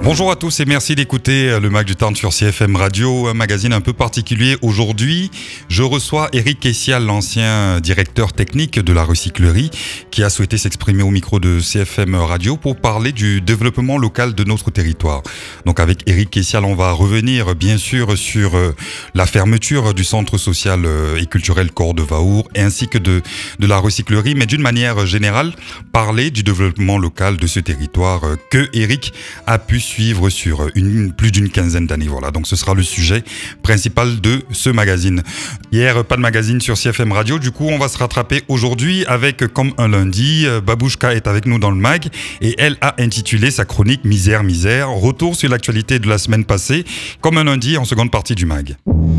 Bonjour à tous et merci d'écouter le Mag du Tarn sur CFM Radio, un magazine un peu particulier. Aujourd'hui, je reçois Eric Kessial, l'ancien directeur technique de la recyclerie, qui a souhaité s'exprimer au micro de CFM Radio pour parler du développement local de notre territoire. Donc avec Eric Kessial, on va revenir bien sûr sur la fermeture du centre social et culturel Cor de Vaour ainsi que de la recyclerie, mais d'une manière générale, parler du développement local de ce territoire que Eric a pu suivre sur plus d'une quinzaine d'années. Voilà, donc ce sera le sujet principal de ce magazine. Hier, pas de magazine sur CFM Radio, du coup on va se rattraper aujourd'hui avec, comme un lundi, Babouchka est avec nous dans le mag et elle a intitulé sa chronique Misère, misère, retour sur l'actualité de la semaine passée, comme un lundi en seconde partie du mag.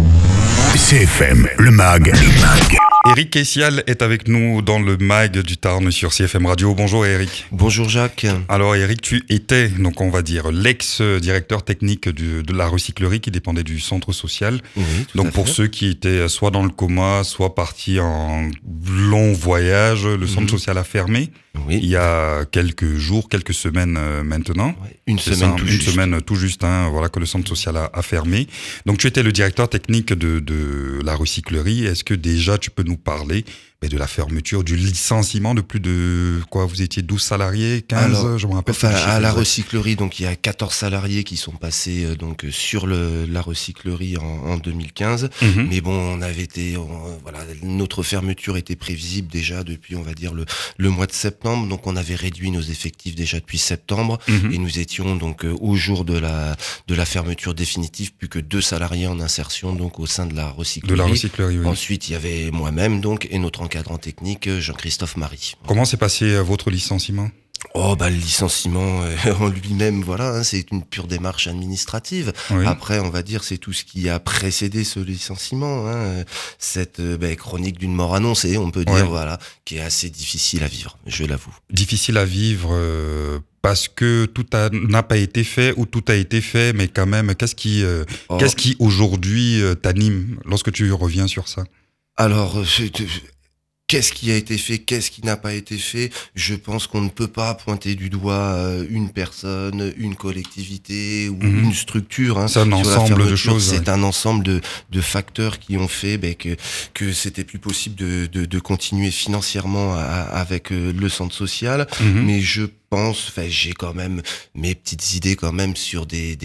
CFM, le mag. Eric Kessial est avec nous dans le mag du Tarn sur CFM Radio. Bonjour Eric. Bonjour Jacques. Alors Eric, tu étais, donc on va dire, l'ex-directeur technique de la recyclerie qui dépendait du centre social. Oui, donc pour ceux qui étaient soit dans le coma, soit partis en long voyage, le centre social a fermé. Oui. Il y a quelques jours, quelques semaines maintenant. Ouais, une semaine tout juste, voilà, que le centre social a fermé. Donc tu étais le directeur technique de la recyclerie. Est-ce que déjà tu peux nous parler de la fermeture, du licenciement de plus de, vous étiez 12 salariés, 15, alors, je me rappelle. Enfin, à la recyclerie, donc il y a 14 salariés qui sont passés sur la recyclerie en 2015. Mm-hmm. Mais bon, on avait été, notre fermeture était prévisible déjà depuis, on va dire, le mois de septembre. Donc on avait réduit nos effectifs déjà depuis septembre. Mm-hmm. Et nous étions donc au jour de la fermeture définitive, plus que 2 salariés en insertion donc au sein de la recyclerie. De la recyclerie, oui. Ensuite, il y avait moi-même donc et notre encadrant technique Jean-Christophe Marie. Comment s'est passé votre licenciement ? Le licenciement en lui-même, c'est une pure démarche administrative. Oui. Après, on va dire, c'est tout ce qui a précédé ce licenciement, cette chronique d'une mort annoncée, on peut dire, qui est assez difficile à vivre, je l'avoue. Difficile à vivre parce que tout n'a pas été fait ou tout a été fait, mais quand même, qu'est-ce qui aujourd'hui t'anime lorsque tu reviens sur ça ? Alors, qu'est-ce qui a été fait, qu'est-ce qui n'a pas été fait ? Je pense qu'on ne peut pas pointer du doigt une personne, une collectivité ou une structure. C'est un ensemble de choses. C'est un ensemble de facteurs qui ont fait que c'était plus possible de continuer financièrement avec le centre social. Mais j'ai quand même mes petites idées quand même sur des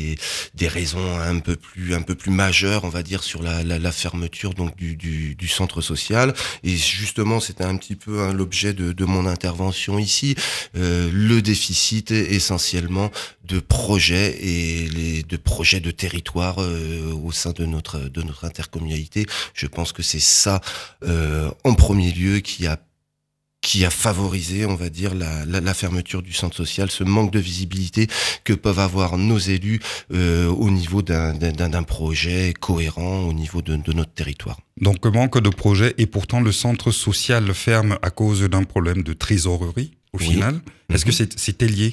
raisons un peu plus majeures, on va dire, sur la fermeture donc du centre social. Et justement, c'était un petit peu l'objet de mon intervention ici, le déficit essentiellement de projets et de projets de territoire au sein de notre intercommunalité. Je pense que c'est ça en premier lieu qui a favorisé, on va dire, la fermeture du centre social, ce manque de visibilité que peuvent avoir nos élus au niveau d'un projet cohérent au niveau de notre territoire. Donc manque de projet et pourtant le centre social ferme à cause d'un problème de trésorerie au final. Est-ce que c'était lié ?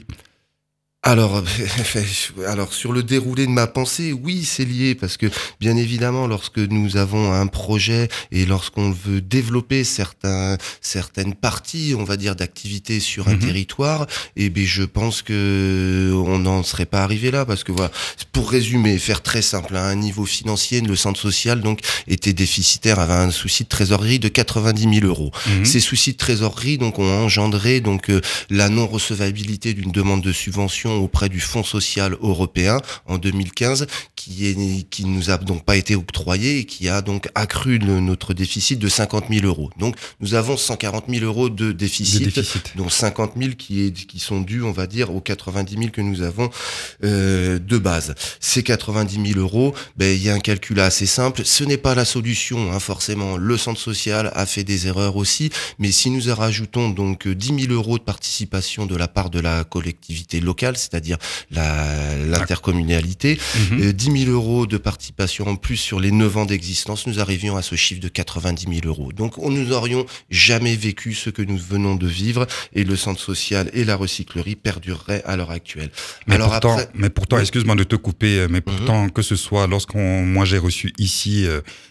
Alors sur le déroulé de ma pensée, oui, c'est lié parce que bien évidemment, lorsque nous avons un projet et lorsqu'on veut développer certaines parties, on va dire, d'activité sur un territoire, je pense que on n'en serait pas arrivé là parce que pour résumer, faire très simple, à un niveau financier, le centre social donc était déficitaire, avait un souci de trésorerie de 90 000 euros. Ces soucis de trésorerie donc ont engendré donc la non-recevabilité d'une demande de subvention auprès du Fonds social européen en 2015 qui nous a donc pas été octroyé et qui a donc accru notre déficit de 50 000 euros. Donc nous avons 140 000 euros de déficit. Dont 50 000 qui sont dus, on va dire, aux 90 000 que nous avons de base. Ces 90 000 euros, il y a un calcul assez simple. Ce n'est pas la solution, forcément. Le centre social a fait des erreurs aussi, mais si nous rajoutons donc 10 000 euros de participation de la part de la collectivité locale, c'est-à-dire l'intercommunalité, 10 000 euros de participation en plus sur les 9 ans d'existence, nous arrivions à ce chiffre de 90 000 euros. Donc, nous n'aurions jamais vécu ce que nous venons de vivre et le centre social et la recyclerie perdureraient à l'heure actuelle. Mais pourtant, excuse-moi de te couper, mais pourtant, que ce soit moi j'ai reçu ici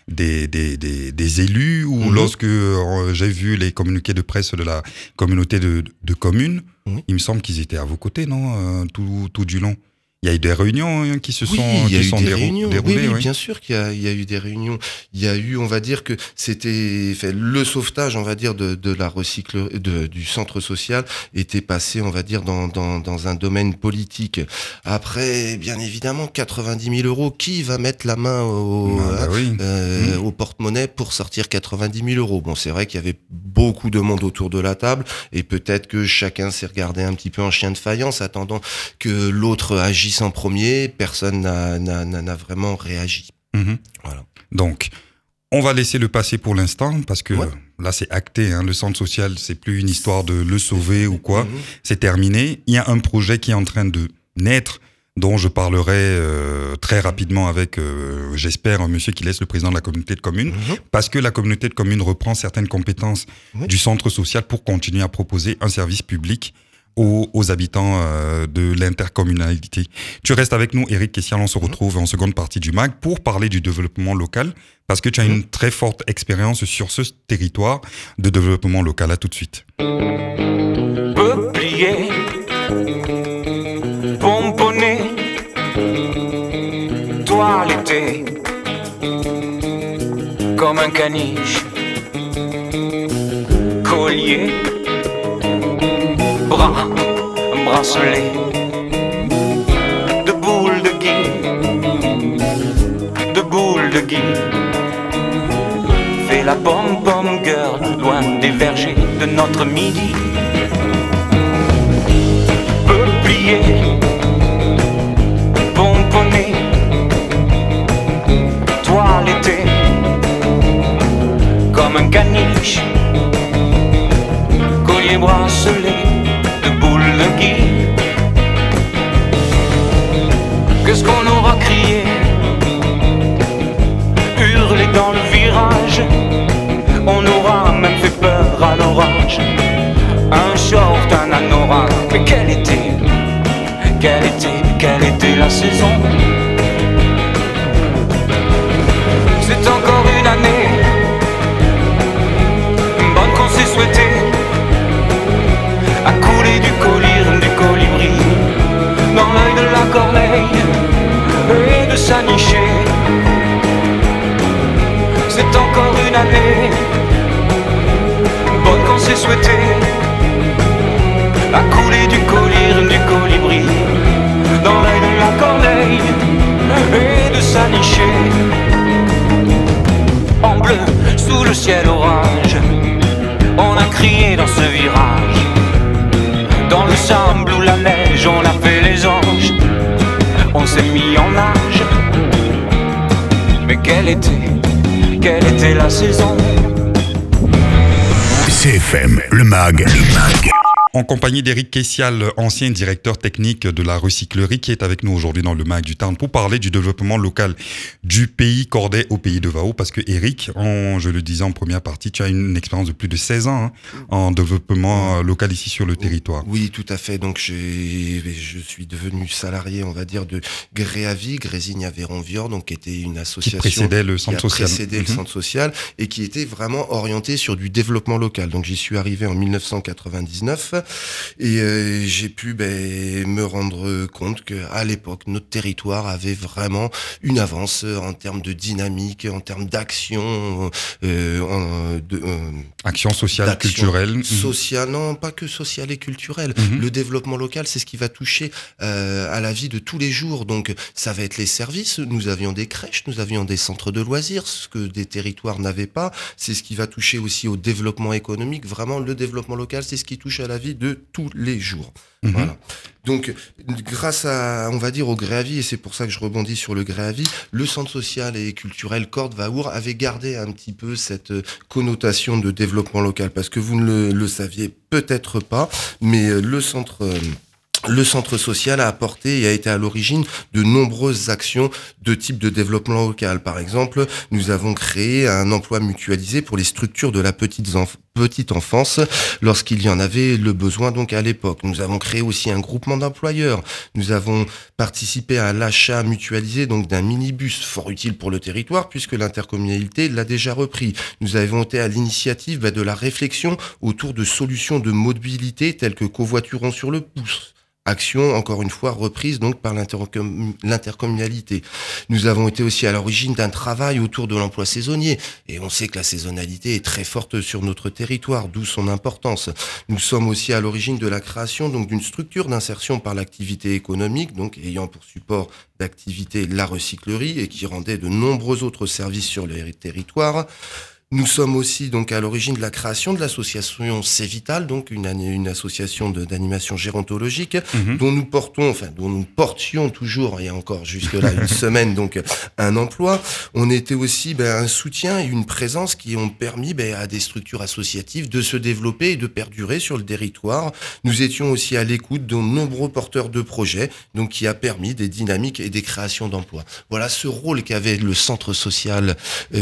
des élus ou lorsque j'ai vu les communiqués de presse de la communauté de communes, il me semble qu'ils étaient à vos côtés, non, tout du long. Il y a eu des réunions qui se sont déroulées. Oui, bien sûr qu'il y a eu des réunions. Il y a eu, on va dire que c'était le sauvetage, on va dire, de la du centre social était passé, on va dire, dans un domaine politique. Après, bien évidemment, 90 000 euros, qui va mettre la main au porte-monnaie pour sortir 90 000 euros? Bon, c'est vrai qu'il y avait beaucoup de monde autour de la table et peut-être que chacun s'est regardé un petit peu en chien de faïence, attendant que l'autre agisse en premier. Personne n'a vraiment réagi. Voilà. Donc, on va laisser le passé pour l'instant parce que là, c'est acté. Le centre social, c'est plus une histoire de le sauver ou quoi. C'est terminé. Il y a un projet qui est en train de naître, dont je parlerai très rapidement avec, j'espère, un monsieur qui laisse le président de la communauté de communes, parce que la communauté de communes reprend certaines compétences du centre social pour continuer à proposer un service public aux habitants de l'intercommunalité. Tu restes avec nous, Éric Kessial, on se retrouve en seconde partie du MAG pour parler du développement local, parce que tu as une très forte expérience sur ce territoire de développement local. À tout de suite. Peuplier, pomponné, toiletté, comme un caniche, collier, bras, bracelet, de boules de gui, fais la pom-pom girl, loin des vergers de notre midi. Peuplier, pomponné, toiletté, comme un caniche, collier, bracelet, de boules de gui. Qu'est-ce qu'on aura crié, hurlé dans le virage, on aura même fait peur à l'orage. Un short, un anorak, mais quelle était la saison? C'est encore une année bonne qu'on s'est souhaité, à couler du colibri dans l'œil de la corneille et de s'anicher. C'est encore une année bonne qu'on s'est souhaité, à couler du colibri dans l'œil de la corneille et de s'anicher. En bleu, sous le ciel orage, on a crié dans ce virage. Dans le sable ou la neige, on a fait les anges, on s'est mis en nage. Mais quelle était la saison? CFM, le MAG. En compagnie d'Éric Kessial, ancien directeur technique de la recyclerie, qui est avec nous aujourd'hui dans le MAG du Tarn pour parler du développement local du pays cordais au pays de Wao. Parce que Éric, je le disais en première partie, tu as une expérience de plus de 16 ans en développement local ici sur le territoire. Oui, tout à fait. Donc je suis devenu salarié, on va dire, de Gréavi, Grésine-Aveyron-Vior, donc qui était une association qui précédait le centre social. Le centre social et qui était vraiment orientée sur du développement local. Donc j'y suis arrivé en 1999. Et j'ai pu me rendre compte que à l'époque notre territoire avait vraiment une avance en termes de dynamique, en termes d'action, action sociale, culturelle. Sociale, non, pas que sociale et culturelle. Le développement local, c'est ce qui va toucher à la vie de tous les jours. Donc ça va être les services. Nous avions des crèches, nous avions des centres de loisirs, ce que des territoires n'avaient pas. C'est ce qui va toucher aussi au développement économique. Vraiment, le développement local, c'est ce qui touche à la vie de tous les jours. Voilà. Donc, grâce à, on va dire, au Gréavi, et c'est pour ça que je rebondis sur le Gréavi, le centre social et culturel Cordes-Waour avait gardé un petit peu cette connotation de développement local, parce que vous ne le saviez peut-être pas, mais le centre social a apporté et a été à l'origine de nombreuses actions de type de développement local. Par exemple, nous avons créé un emploi mutualisé pour les structures de la petite enfance lorsqu'il y en avait le besoin donc à l'époque. Nous avons créé aussi un groupement d'employeurs. Nous avons participé à l'achat mutualisé donc d'un minibus fort utile pour le territoire puisque l'intercommunalité l'a déjà repris. Nous avons été à l'initiative de la réflexion autour de solutions de mobilité telles que covoiturons sur le pouce. action, encore une fois, reprise donc par l'intercommunalité. Nous avons été aussi à l'origine d'un travail autour de l'emploi saisonnier. Et on sait que la saisonnalité est très forte sur notre territoire, d'où son importance. Nous sommes aussi à l'origine de la création donc d'une structure d'insertion par l'activité économique, donc ayant pour support d'activité la recyclerie et qui rendait de nombreux autres services sur les territoires. Nous sommes aussi donc à l'origine de la création de l'association Cévital, donc une association d'animation gérontologique dont nous portions toujours, il y a encore jusque là une semaine, donc un emploi. On était aussi un soutien et une présence qui ont permis à des structures associatives de se développer et de perdurer sur le territoire. Nous étions aussi à l'écoute de nombreux porteurs de projets, donc qui a permis des dynamiques et des créations d'emplois. Voilà ce rôle qu'avait le centre social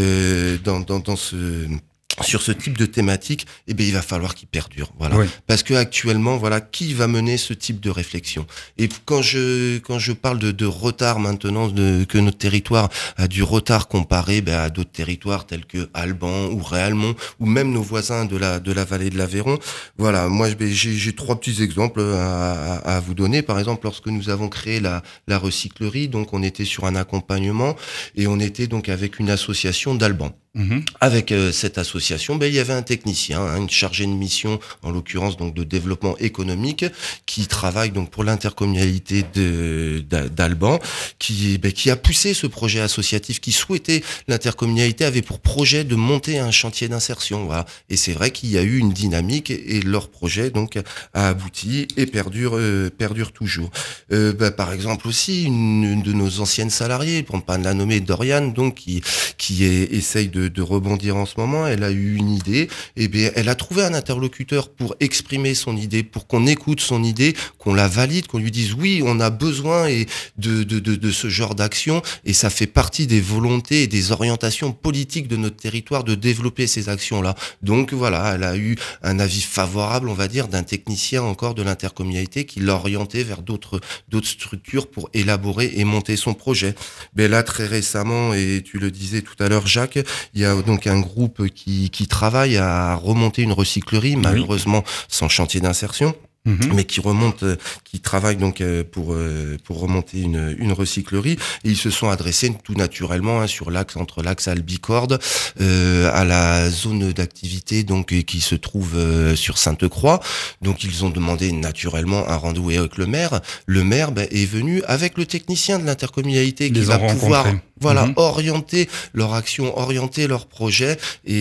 sur ce type de thématique, il va falloir qu'il perdure, voilà. Oui. Parce que actuellement, voilà, qui va mener ce type de réflexion? Et quand je parle de retard maintenant, que notre territoire a du retard comparé à d'autres territoires tels que Alban ou Réalmont ou même nos voisins de la vallée de l'Aveyron, voilà, moi j'ai 3 petits exemples à vous donner. Par exemple, lorsque nous avons créé la recyclerie, donc on était sur un accompagnement et on était donc avec une association d'Alban. Avec cette association, il y avait un technicien, une chargée de mission, en l'occurrence donc de développement économique, qui travaille donc pour l'intercommunalité d'Alban, qui a poussé ce projet associatif, qui souhaitait, l'intercommunalité avait pour projet de monter un chantier d'insertion, voilà. Et c'est vrai qu'il y a eu une dynamique et leur projet donc a abouti et perdure toujours. Par exemple aussi une de nos anciennes salariées, pour ne pas la nommer, Dorian, donc qui essaye de rebondir en ce moment. Elle a eu une idée, elle a trouvé un interlocuteur pour exprimer son idée, pour qu'on écoute son idée, qu'on la valide, qu'on lui dise oui, on a besoin de ce genre d'action, et ça fait partie des volontés et des orientations politiques de notre territoire de développer ces actions-là. Donc voilà, elle a eu un avis favorable, on va dire, d'un technicien encore de l'intercommunalité qui l'a orienté vers d'autres structures pour élaborer et monter son projet. Là, très récemment, et tu le disais tout à l'heure, Jacques, il y a donc un groupe qui travaille à remonter une recyclerie, malheureusement sans chantier d'insertion. Mais qui travaille donc pour remonter une recyclerie, et ils se sont adressés tout naturellement entre l'axe Albicorde à la zone d'activité donc qui se trouve sur Sainte-Croix. Donc ils ont demandé naturellement un rendez-vous avec le maire. Le maire est venu avec le technicien de l'intercommunalité qui va pouvoir orienter leur action, orienter leur projet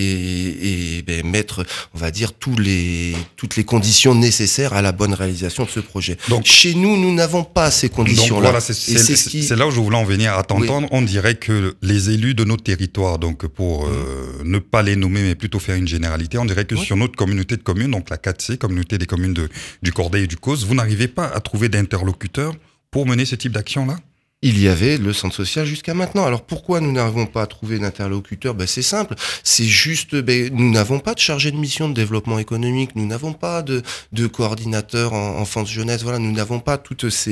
et mettre, on va dire, toutes les conditions nécessaires à la bonne réalisation de ce projet. Donc, chez nous, nous n'avons pas ces conditions-là. Donc voilà, c'est là où je voulais en venir à t'entendre. Oui. On dirait que les élus de notre territoire, donc pour ne pas les nommer, mais plutôt faire une généralité, on dirait que sur notre communauté de communes, donc la 4C, communauté des communes du Corday et du Causse, vous n'arrivez pas à trouver d'interlocuteurs pour mener ce type d'action-là? Il y avait le centre social jusqu'à maintenant. Alors pourquoi nous n'arrivons pas à trouver d'interlocuteur? C'est simple. C'est juste, nous n'avons pas de chargé de mission de développement économique. Nous n'avons pas de coordinateur en enfance jeunesse. Voilà, nous n'avons pas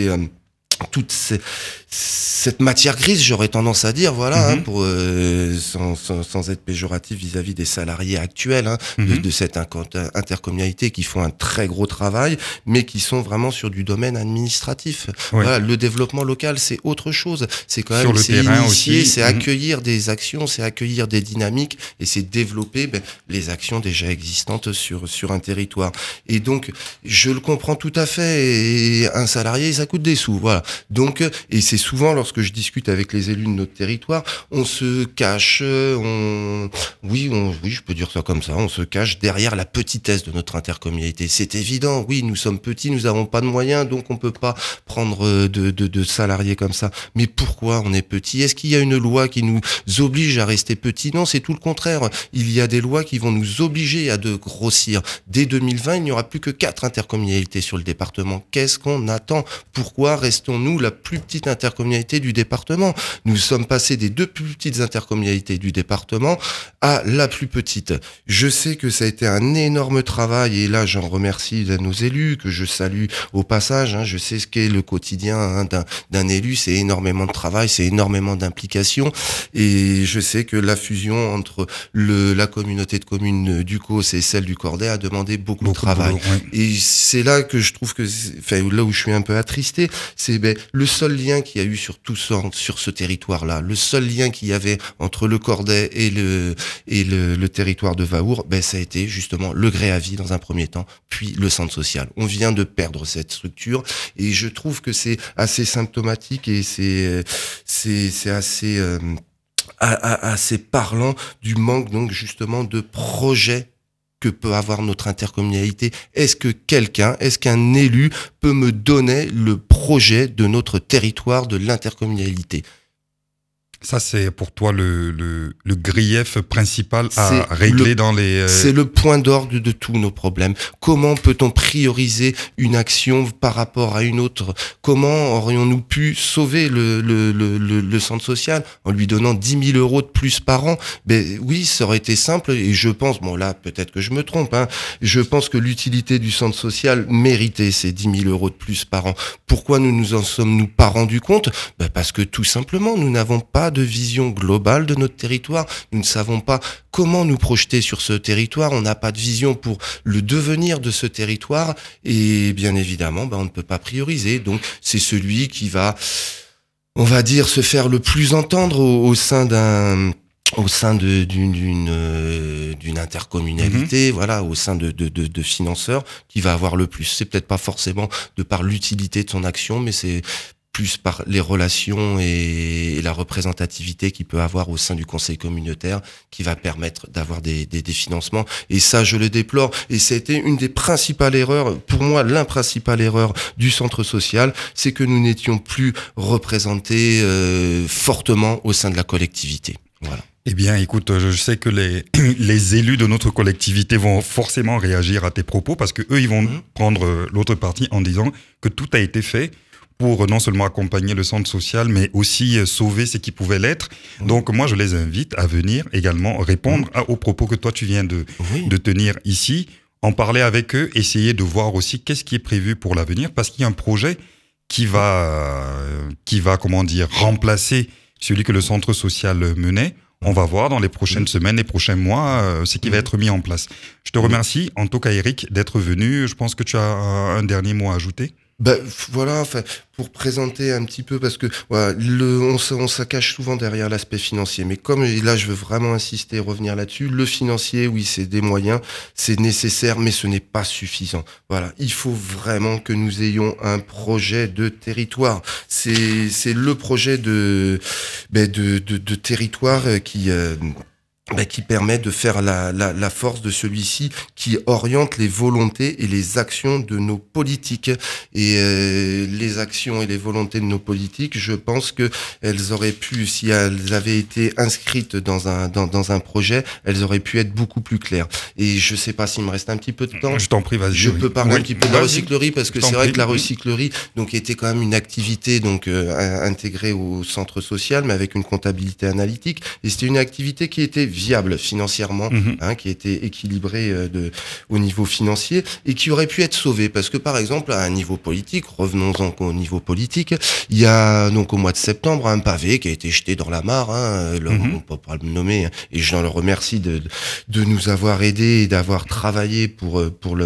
cette matière grise, j'aurais tendance à dire, voilà, pour sans être péjoratif vis-à-vis des salariés actuels de cette intercommunalité qui font un très gros travail, mais qui sont vraiment sur du domaine administratif. Oui. Voilà, le développement local, c'est autre chose. C'est quand même initier, c'est accueillir des actions, c'est accueillir des dynamiques, et c'est développer les actions déjà existantes sur un territoire. Et donc, je le comprends tout à fait. Et un salarié, ça coûte des sous, voilà. Donc, et c'est souvent lorsque je discute avec les élus de notre territoire, on se cache, oui, je peux dire ça comme ça, on se cache derrière la petitesse de notre intercommunalité. C'est évident, oui, nous sommes petits, nous n'avons pas de moyens, donc on peut pas prendre de salariés comme ça. Mais pourquoi on est petit? Est-ce qu'il y a une loi qui nous oblige à rester petits? Non, c'est tout le contraire. Il y a des lois qui vont nous obliger à de grossir. Dès 2020, il n'y aura plus que 4 intercommunalités sur le département. Qu'est-ce qu'on attend? Pourquoi restons-nous la plus petite intercommunalité intercommunalités du département. Nous sommes passés des 2 plus petites intercommunalités du département à la plus petite. Je sais que ça a été un énorme travail et là j'en remercie nos élus que je salue au passage. Je sais ce qu'est le quotidien d'un élu, c'est énormément de travail, c'est énormément d'implication et je sais que la fusion entre la communauté de communes du Causse et celle du Corday a demandé beaucoup de travail. Boulot, ouais. Et c'est là que je trouve que, là où je suis un peu attristé, c'est le seul lien qu'il y a eu sur ce territoire-là, le seul lien qu'il y avait entre le Corday et le territoire de Vaour, ça a été justement le Gréavy dans un premier temps, puis le centre social. On vient de perdre cette structure et je trouve que c'est assez symptomatique et c'est assez parlant du manque donc justement de projet que peut avoir notre intercommunalité. Est-ce qu'un élu peut me donner le projet de notre territoire, de l'intercommunalité ? Ça, c'est pour toi le grief principal à régler dans les... C'est le point d'orgue de tous nos problèmes. Comment peut-on prioriser une action par rapport à une autre ? Comment aurions-nous pu sauver le centre social en lui donnant 10 000 euros de plus par an ? Oui, ça aurait été simple et je pense, bon là, peut-être que je me trompe, je pense que l'utilité du centre social méritait ces 10 000 euros de plus par an. Pourquoi nous en sommes-nous pas rendus compte ? Parce que tout simplement, nous n'avons pas de vision globale de notre territoire. Nous ne savons pas comment nous projeter sur ce territoire. On n'a pas de vision pour le devenir de ce territoire. Et bien évidemment, on ne peut pas prioriser. Donc, c'est celui qui va, on va dire, se faire le plus entendre au sein d'une intercommunalité, voilà, au sein de financeurs, qui va avoir le plus. C'est peut-être pas forcément de par l'utilité de son action, mais c'est plus par les relations et la représentativité qu'il peut avoir au sein du conseil communautaire qui va permettre d'avoir des financements. Et ça, je le déplore. Et c'était une des principales erreurs, pour moi, principale erreur du centre social, c'est que nous n'étions plus représentés fortement au sein de la collectivité. Voilà. Eh bien, écoute, je sais que les élus de notre collectivité vont forcément réagir à tes propos parce que eux, ils vont prendre l'autre partie en disant que tout a été fait pour non seulement accompagner le centre social, mais aussi sauver ce qui pouvait l'être. Donc moi, je les invite à venir également répondre aux propos que toi, tu viens de tenir ici, en parler avec eux, essayer de voir aussi qu'est-ce qui est prévu pour l'avenir, parce qu'il y a un projet qui va comment dire, remplacer celui que le centre social menait. On va voir dans les prochaines semaines, les prochains mois, ce qui va être mis en place. Je te remercie, en tout cas Eric, d'être venu. Je pense que tu as un dernier mot à ajouter. Voilà, pour présenter un petit peu, parce que voilà, on se cache souvent derrière l'aspect financier, mais comme là je veux vraiment insister, revenir là-dessus, le financier, oui, c'est des moyens, c'est nécessaire, mais ce n'est pas suffisant. Voilà, il faut vraiment que nous ayons un projet de territoire. C'est le projet de territoire qui permet de faire la force de celui-ci, qui oriente les volontés et les actions de nos politiques. Et les actions et les volontés de nos politiques, je pense que elles auraient pu, si elles avaient été inscrites dans un projet, elles auraient pu être beaucoup plus claires. Et je sais pas s'il me reste un petit peu de temps. Je t'en prie, vas-y. Je peux parler un petit peu de la recyclerie, parce que c'est vrai que la recyclerie, donc, était quand même une activité, donc, intégrée au centre social, mais avec une comptabilité analytique. Et c'était une activité qui était viable financièrement, qui était équilibrée au niveau financier et qui aurait pu être sauvée, parce que par exemple à un niveau politique, revenons-en au niveau politique, il y a donc au mois de septembre un pavé qui a été jeté dans la mare, on peut pas le nommer, et je le remercie de nous avoir aidés et d'avoir travaillé pour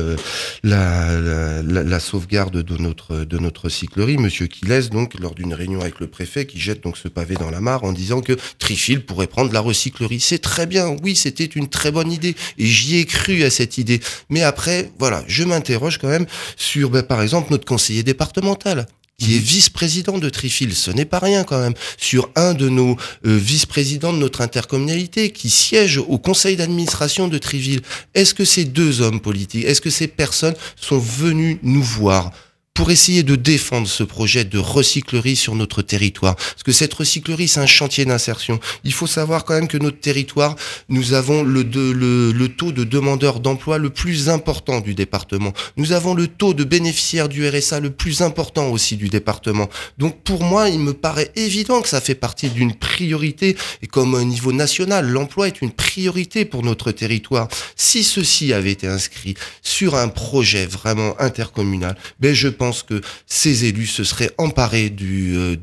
la sauvegarde de notre recyclerie, monsieur Quilès, donc lors d'une réunion avec le préfet, qui jette donc ce pavé dans la mare en disant que Trifil pourrait prendre la recyclerie. C'est très bien, oui, c'était une très bonne idée et j'y ai cru à cette idée. Mais après, voilà, je m'interroge quand même sur, par exemple, notre conseiller départemental qui est vice-président de Trifil. Ce n'est pas rien quand même. Sur un de nos vice-présidents de notre intercommunalité qui siège au conseil d'administration de Trifil. Est-ce que ces deux hommes politiques, est-ce que ces personnes sont venues nous voir pour essayer de défendre ce projet de recyclerie sur notre territoire. Parce que cette recyclerie, c'est un chantier d'insertion. Il faut savoir quand même que notre territoire, nous avons le taux de demandeurs d'emploi le plus important du département. Nous avons le taux de bénéficiaires du RSA le plus important aussi du département. Donc pour moi, il me paraît évident que ça fait partie d'une priorité. Et comme au niveau national, l'emploi est une priorité pour notre territoire. Si ceci avait été inscrit sur un projet vraiment intercommunal, je pense que ces élus se seraient emparés de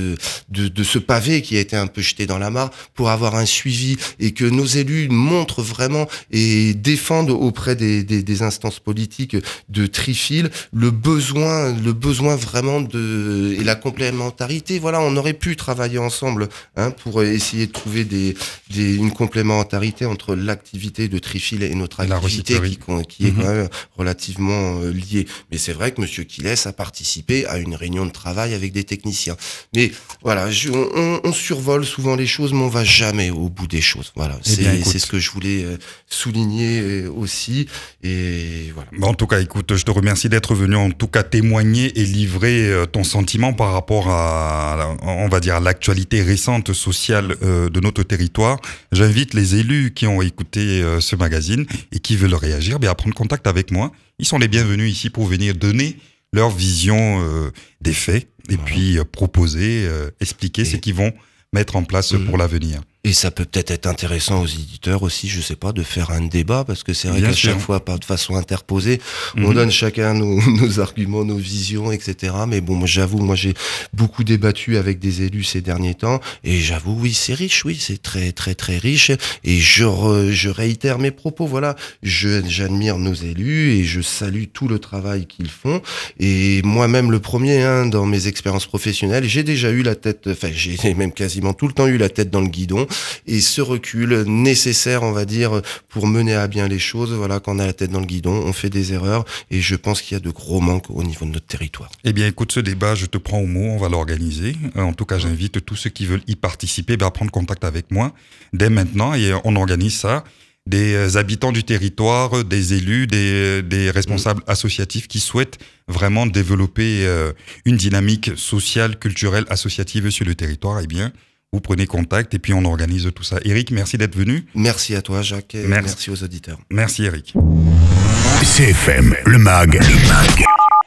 ce pavé qui a été un peu jeté dans la mare pour avoir un suivi et que nos élus montrent vraiment et défendent auprès des instances politiques de Trifil le besoin vraiment et la complémentarité. Voilà, on aurait pu travailler ensemble pour essayer de trouver une complémentarité entre l'activité de Trifil et notre activité qui est quand même relativement liée. Mais c'est vrai que Monsieur Quillet a participé à une réunion de travail avec des techniciens. Mais voilà, on survole souvent les choses, mais on va jamais au bout des choses. Voilà, c'est ce que je voulais souligner aussi. Et voilà. En tout cas, écoute, je te remercie d'être venu en tout cas témoigner et livrer ton sentiment par rapport à, on va dire, à l'actualité récente sociale de notre territoire. J'invite les élus qui ont écouté ce magazine et qui veulent réagir, à prendre contact avec moi. Ils sont les bienvenus ici pour venir donner leur vision des faits et puis proposer, expliquer ce qu'ils vont mettre en place pour l'avenir. Et ça peut peut-être être intéressant aux éditeurs aussi, je sais pas, de faire un débat, parce que c'est vrai qu'à chaque fois, pas de façon interposée, on donne chacun nos arguments, nos visions, etc. Mais bon, moi j'ai beaucoup débattu avec des élus ces derniers temps, et j'avoue, oui, c'est riche, oui, c'est très très très riche, et je réitère mes propos, voilà, j'admire nos élus, et je salue tout le travail qu'ils font, et moi-même le premier, dans mes expériences professionnelles, j'ai déjà eu la tête, j'ai même quasiment tout le temps eu la tête dans le guidon, et ce recul nécessaire, on va dire, pour mener à bien les choses, voilà, quand on a la tête dans le guidon, on fait des erreurs, et je pense qu'il y a de gros manques au niveau de notre territoire. Eh bien, écoute, ce débat, je te prends au mot, on va l'organiser. En tout cas, j'invite tous ceux qui veulent y participer à prendre contact avec moi dès maintenant, et on organise ça. Des habitants du territoire, des élus, des responsables associatifs qui souhaitent vraiment développer une dynamique sociale, culturelle, associative sur le territoire, eh bien, vous prenez contact et puis on organise tout ça. Eric, merci d'être venu. Merci à toi, Jacques, et merci aux auditeurs. Merci, Eric. CFM, le MAG.